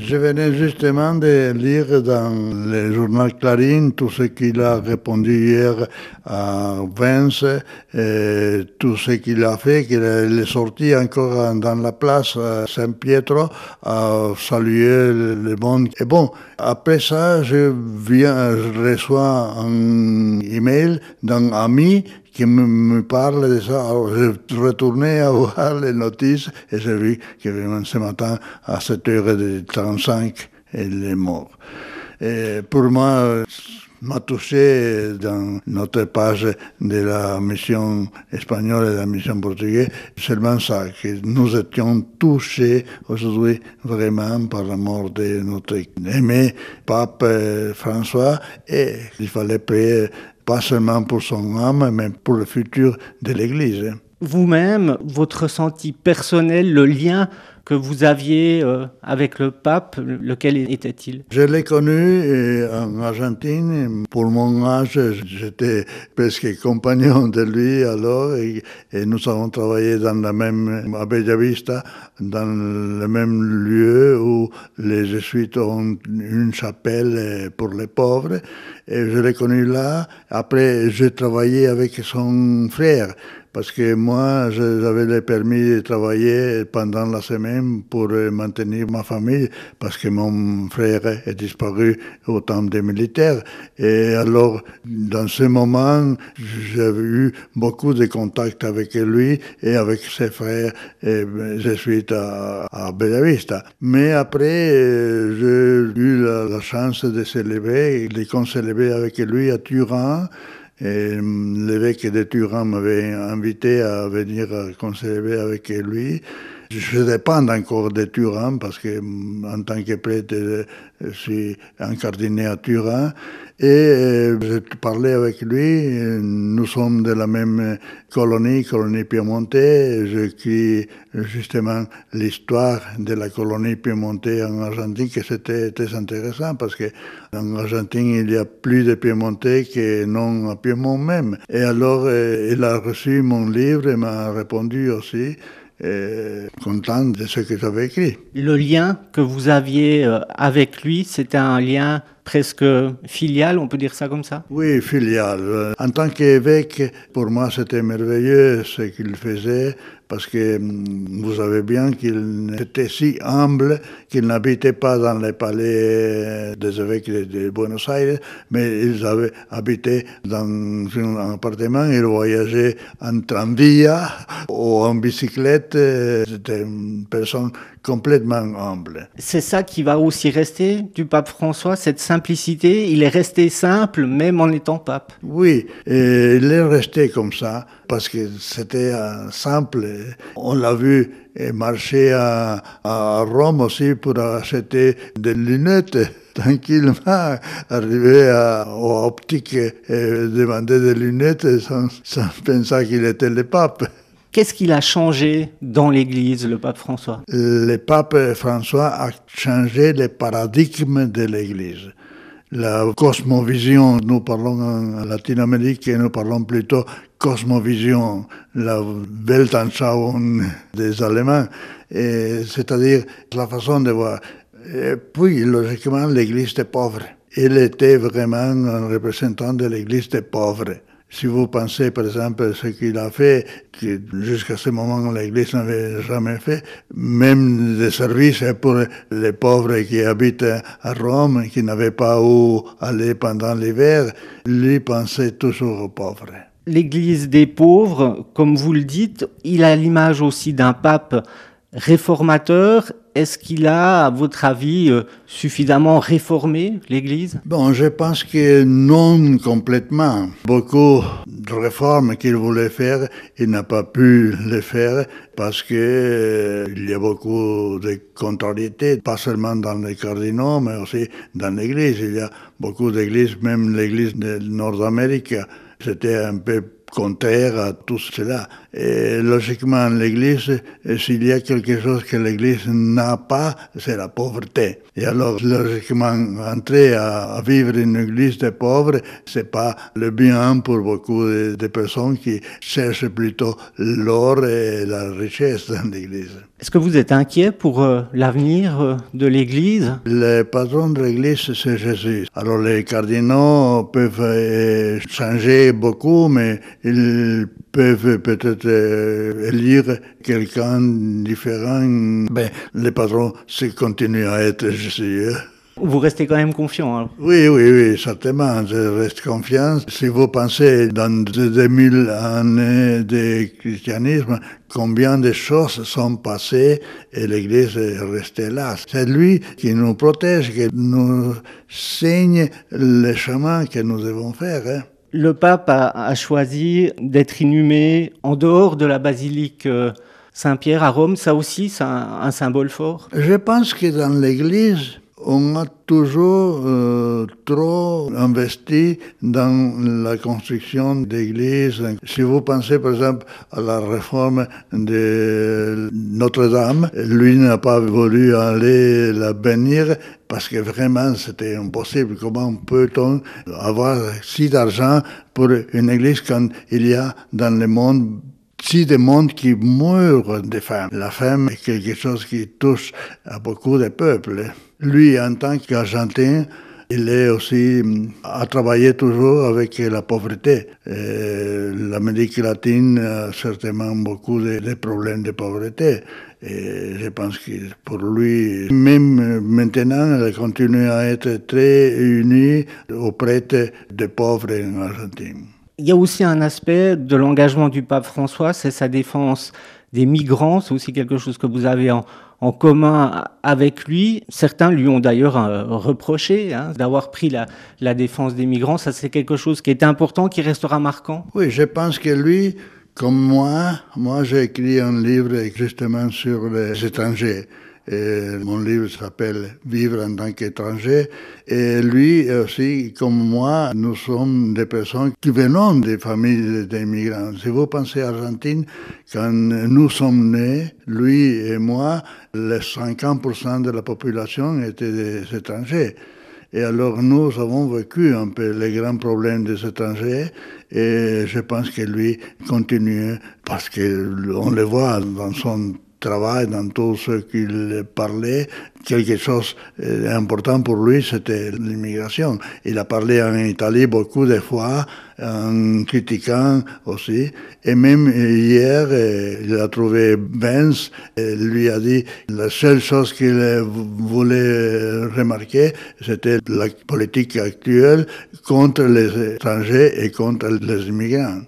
Je venais justement de lire dans le journal Clarín tout ce qu'il a répondu hier à Vence, tout ce qu'il a fait, qu'il est sorti encore dans la place Saint-Pietro à saluer le monde. Et bon, après ça, je reçois un email d'un ami qui me parle de ça. Alors, je retournais à voir les notices et j'ai vu que vraiment ce matin, à 7h35, il est mort. Et pour moi, m'a touché dans notre page de la mission espagnole et de la mission portugaise, seulement ça, que nous étions touchés aujourd'hui vraiment par la mort de notre aimé pape François, et il fallait prier pas seulement pour son âme, mais pour le futur de l'Église. Vous-même, votre ressenti personnel, le lien que vous aviez avec le pape, lequel était-il? Je l'ai connu en Argentine. Pour mon âge, j'étais presque compagnon de lui alors, et nous avons travaillé dans la même, à Bellavista, dans le même lieu où les jésuites ont une chapelle pour les pauvres. Et je l'ai connu là. Après, j'ai travaillé avec son frère, parce que moi, j'avais le permis de travailler pendant la semaine pour maintenir ma famille, parce que mon frère est disparu au temps des militaires. Et alors, dans ce moment, j'avais eu beaucoup de contacts avec lui et avec ses frères jésuites à Bellavista. Mais après, j'ai eu la chance de célébrer, de concélébrer avec lui à Turin. Et l'évêque de Turin m'avait invité à venir concélébrer avec lui. Je dépends encore de Turin parce que, en tant que prêtre, je suis incardiné à Turin. Et j'ai parlé avec lui. Nous sommes de la même colonie piémontaise. J'écris justement l'histoire de la colonie piémontaise en Argentine, que c'était très intéressant parce que en Argentine, il y a plus de Piémontais que non à Piémont même. Et alors, il a reçu mon livre et m'a répondu aussi. Content de ce que j'avais écrit. Le lien que vous aviez avec lui, c'était un lien presque filial, on peut dire ça comme ça? Oui, filial. En tant qu'évêque, pour moi, c'était merveilleux ce qu'il faisait, parce que vous savez bien qu'il était si humble qu'il n'habitait pas dans les palais des évêques de Buenos Aires, mais ils avaient habité dans un appartement, ils voyageaient en tranvia ou en bicyclette. C'était une personne complètement humble. C'est ça qui va aussi rester du pape François, cette simplicité. Il est resté simple, même en étant pape. Oui, et il est resté comme ça, parce que c'était simple. On l'a vu marcher à Rome aussi pour acheter des lunettes. Tranquillement, arriver aux optiques et demander des lunettes sans penser qu'il était le pape. Qu'est-ce qu'il a changé dans l'Église, le pape François? Le pape François a changé le paradigme de l'Église. La cosmovision, nous parlons en Latine-Amérique, nous parlons plutôt cosmovision, la Weltanschauung des Allemands, c'est-à-dire la façon de voir. Et puis, logiquement, l'Église des pauvres. Il était vraiment un représentant de l'Église des pauvres. Si vous pensez, par exemple, ce qu'il a fait, que jusqu'à ce moment, l'Église n'avait jamais fait, même des services pour les pauvres qui habitent à Rome, qui n'avaient pas où aller pendant l'hiver, lui pensait toujours aux pauvres. L'Église des pauvres, comme vous le dites, il a l'image aussi d'un pape réformateur. Est-ce qu'il a, à votre avis, suffisamment réformé l'Église? Bon, je pense que non complètement. Beaucoup de réformes qu'il voulait faire, il n'a pas pu les faire parce que il y a beaucoup de contrariétés, pas seulement dans les cardinaux, mais aussi dans l'Église. Il y a beaucoup d'églises, même l'Église de Nord-Amérique, c'était un peu contraire à tout cela. Et logiquement, l'Église, s'il y a quelque chose que l'Église n'a pas, c'est la pauvreté. Et alors, logiquement, entrer à vivre une Église de pauvres, c'est pas le bien pour beaucoup de personnes qui cherchent plutôt l'or et la richesse dans l'Église. Est-ce que vous êtes inquiet pour l'avenir de l'Église? Le patron de l'Église, c'est Jésus. Alors les cardinaux peuvent changer beaucoup, mais ils peuvent peut-être élire quelqu'un différent. Ben, le patron, c'est continue à être Jésus. Vous restez quand même confiant, hein? Oui, oui, oui, certainement, je reste confiant. Si vous pensez dans 2000 années de christianisme, combien de choses sont passées et l'Église est restée là. C'est lui qui nous protège, qui nous signe le chemin que nous devons faire. Hein. Le pape a choisi d'être inhumé en dehors de la basilique Saint-Pierre à Rome. Ça aussi, c'est un symbole fort. Je pense que dans l'Église, on a toujours trop investi dans la construction d'églises. Si vous pensez par exemple à la réforme de Notre-Dame, lui n'a pas voulu aller la bénir parce que vraiment c'était impossible. Comment peut-on avoir si d'argent pour une église quand il y a dans le monde si de monde qui meurent de faim. La faim est quelque chose qui touche à beaucoup de peuples. Lui, en tant qu'Argentin, il est aussi a travaillé toujours avec la pauvreté. L'Amérique latine a certainement beaucoup de problèmes de pauvreté. Et je pense que pour lui, même maintenant, il continue à être très uni auprès des pauvres en Argentine. Il y a aussi un aspect de l'engagement du pape François, c'est sa défense des migrants. C'est aussi quelque chose que vous avez en commun avec lui. Certains lui ont d'ailleurs reproché d'avoir pris la défense des migrants. Ça, c'est quelque chose qui est important, qui restera marquant. Oui, je pense que lui, comme moi j'ai écrit un livre justement sur les étrangers. Et mon livre s'appelle Vivre en tant qu'étranger. Et lui aussi, comme moi, nous sommes des personnes qui venons des familles d'immigrants. Si vous pensez à l'Argentine, quand nous sommes nés, lui et moi, les 50% de la population étaient des étrangers. Et alors nous avons vécu un peu les grands problèmes des étrangers et je pense que lui continue parce qu'on le voit dans son travail, dans tout ce qu'il parlait, quelque chose d'important pour lui, c'était l'immigration. Il a parlé en Italie beaucoup de fois, en critiquant aussi. Et même hier, il a trouvé Benz, et lui a dit la seule chose qu'il voulait remarquer, c'était la politique actuelle contre les étrangers et contre les immigrants.